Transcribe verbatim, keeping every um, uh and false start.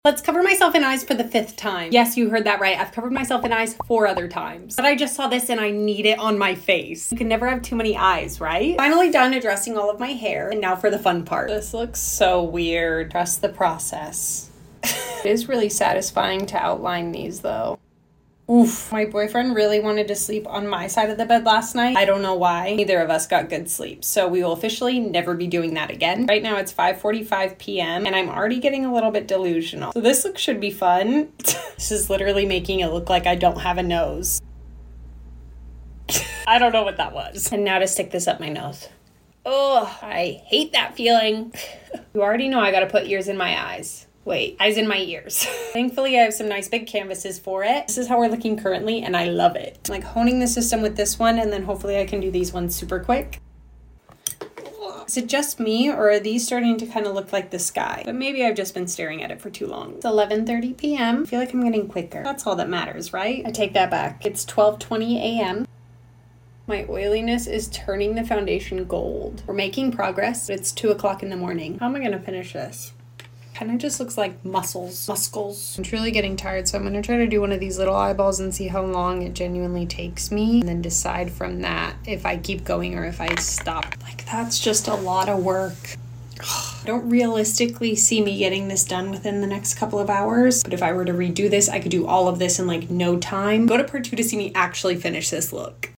Let's cover myself in eyes for the fifth time. Yes, you heard that right. I've covered myself in eyes four other times. But I just saw this and I need it on my face. You can never have too many eyes, right? Finally done addressing all of my hair. And now for the fun part. This looks so weird. Trust the process. It is really satisfying to outline these though. Oof. My boyfriend really wanted to sleep on my side of the bed last night. I don't know why. Neither of us got good sleep. So we will officially never be doing that again. Right now it's five forty-five p m and I'm already getting a little bit delusional. So this look should be fun. This is literally making it look like I don't have a nose. I don't know what that was. And now to stick this up my nose. Oh, I hate that feeling. You already know I gotta put ears in my eyes. Wait, eyes in my ears. Thankfully, I have some nice big canvases for it. This is how we're looking currently, and I love it. I'm like honing the system with this one, and then hopefully I can do these ones super quick. Is it just me, or are these starting to kind of look like the sky? But maybe I've just been staring at it for too long. It's eleven thirty p m I feel like I'm getting quicker. That's all that matters, right? I take that back. It's twelve twenty a m My oiliness is turning the foundation gold. We're making progress. It's two o'clock in the morning. How am I gonna finish this? Kind of just looks like muscles, muscles. I'm truly getting tired, so I'm going to try to do one of these little eyeballs and see how long it genuinely takes me, and then decide from that if I keep going or if I stop. Like, that's just a lot of work. I don't realistically see me getting this done within the next couple of hours, but if I were to redo this, I could do all of this in like no time. Go to part two to see me actually finish this look.